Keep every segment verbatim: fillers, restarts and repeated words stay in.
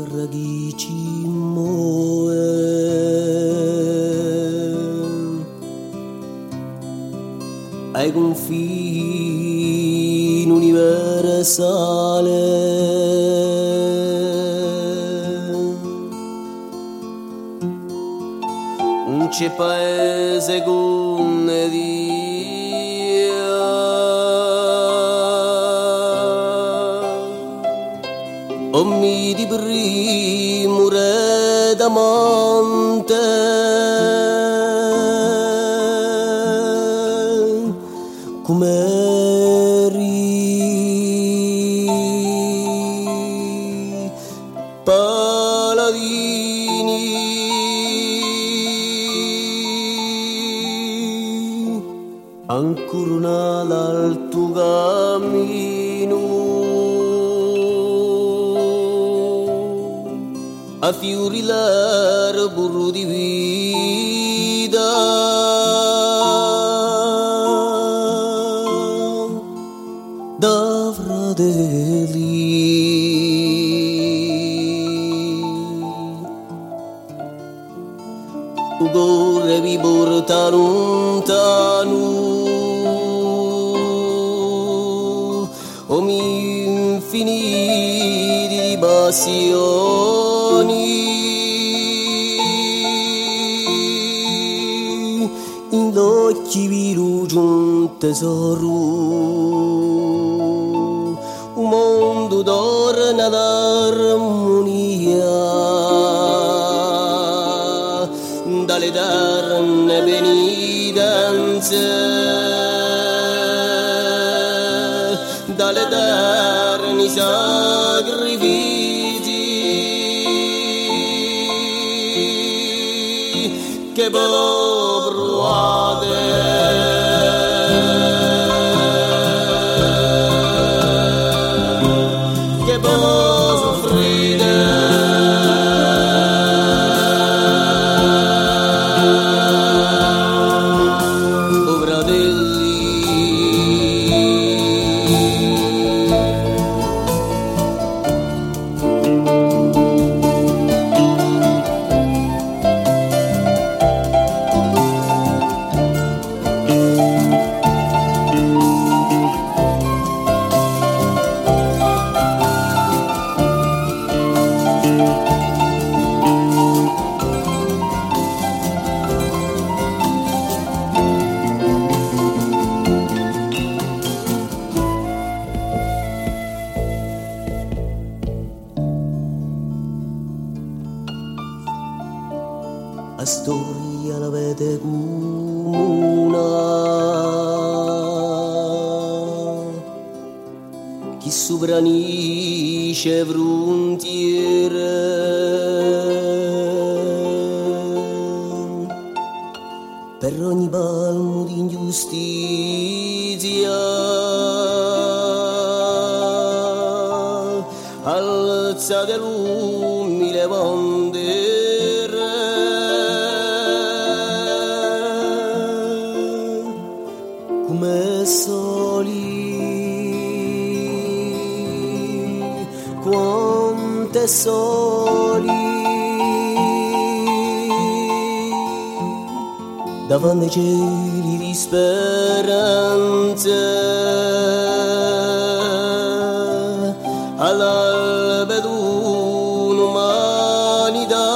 ragicimoe ai confini universale. Non c'è paese come Dio, ommi di primo re d'amante, com'eri paladini, ancora un alto cammino a fiori l'arboro di vita, da fratelli cuore vi porta lontano, omi infiniti di passioni, in occhi vi luce un tesoro, un mondo d'oro nell'armonia, dalle darne benidenze, dalle darni sacrifici che provate. La storia la vede come una chi sopranisce frontiere, per ogni palmo di ingiustizia alzate l'umile bandiera, come soli, quante soli, davanti ai cieli di speranza, all'albe d'un'umanità,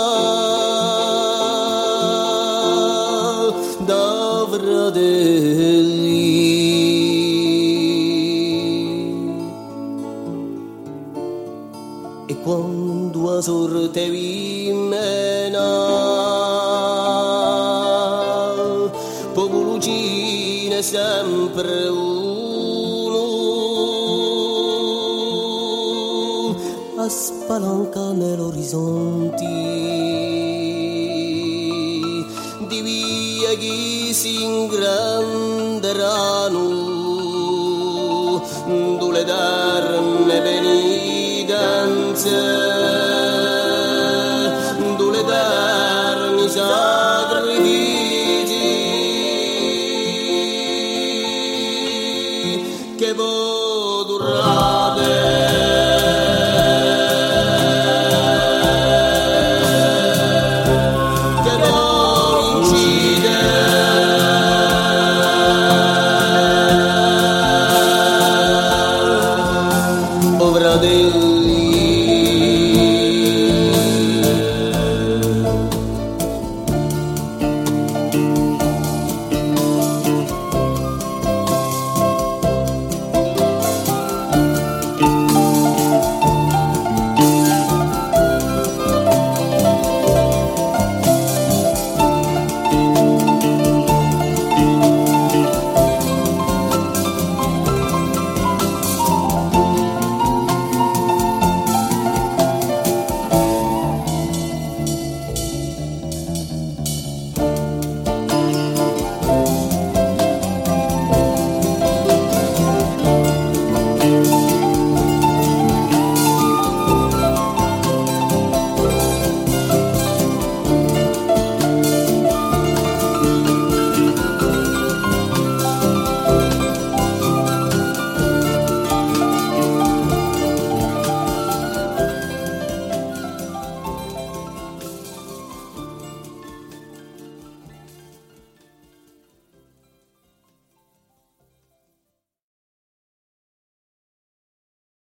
da fratelli. E quando a sorte vi mena, popolo cine sempre uno, a spalanca nell'orizzonti di via chi si ingranderanno, dove darne benidenze